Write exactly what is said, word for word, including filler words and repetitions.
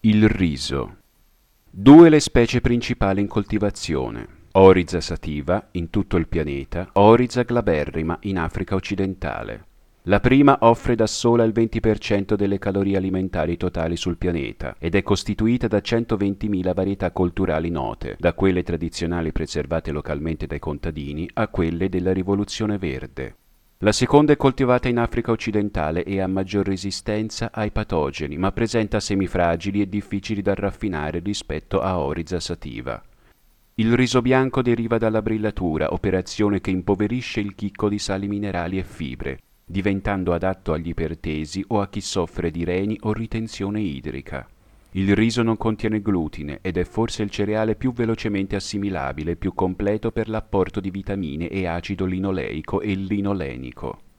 Il riso. Due le specie principali in coltivazione: Oryza sativa in tutto il pianeta, Oryza glaberrima in Africa occidentale. La prima offre da sola il venti per cento delle calorie alimentari totali sul pianeta ed è costituita da centoventimila varietà colturali note, da quelle tradizionali preservate localmente dai contadini a quelle della rivoluzione verde. La seconda è coltivata in Africa occidentale e ha maggior resistenza ai patogeni, ma presenta semi fragili e difficili da raffinare rispetto a Oryza sativa. Il riso bianco deriva dalla brillatura, operazione che impoverisce il chicco di sali minerali e fibre, diventando adatto agli ipertesi o a chi soffre di reni o ritenzione idrica. Il riso non contiene glutine ed è forse il cereale più velocemente assimilabile e più completo per l'apporto di vitamine e acido linoleico e linolenico.